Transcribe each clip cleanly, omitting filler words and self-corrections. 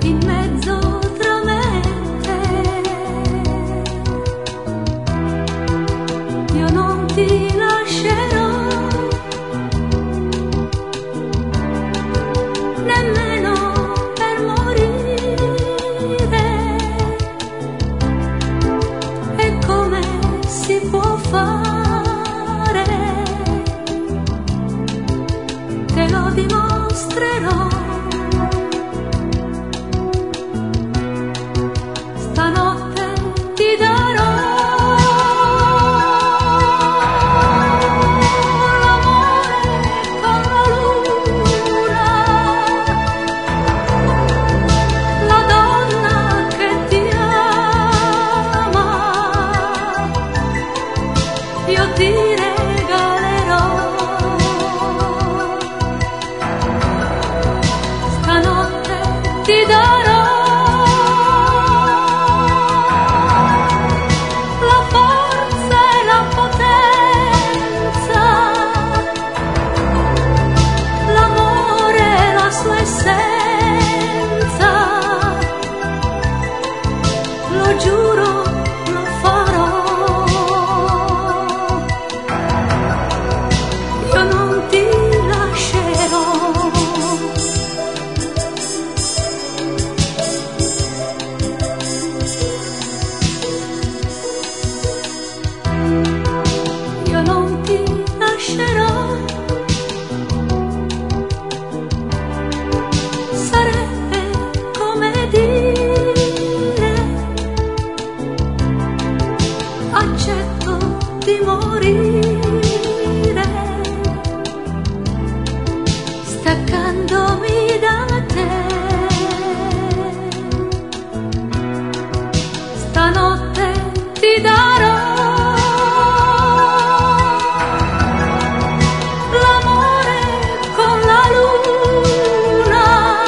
in mezzo tra me e te. Io non ti lascerò nemmeno per morire. E come si può fare? Te lo dimostrerò. Stanotte ti darò l'amore con la luna, la donna che ti ama. Io ti regalerò. Stanotte ti darò la forza e la potenza, l'amore e la sua essenza. Lo giuro, lo farò. Io non ti lascerò. Io non ti lascerò. Sarebbe come dire: accetto di morire, staccandomi da te. Stanotte ti darò l'amore con la luna,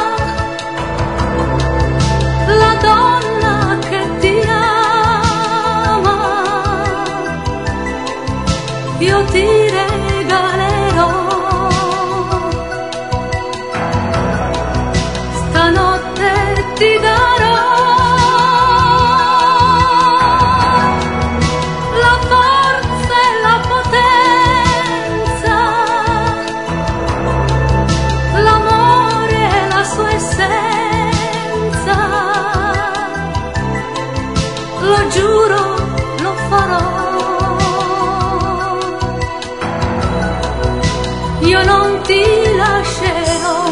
la donna che ti ama. Io ti regalerò. Stanotte ti darò la forza e la potenza, l'amore e la sua essenza. Lo giuro, lo farò. Io non ti lascerò.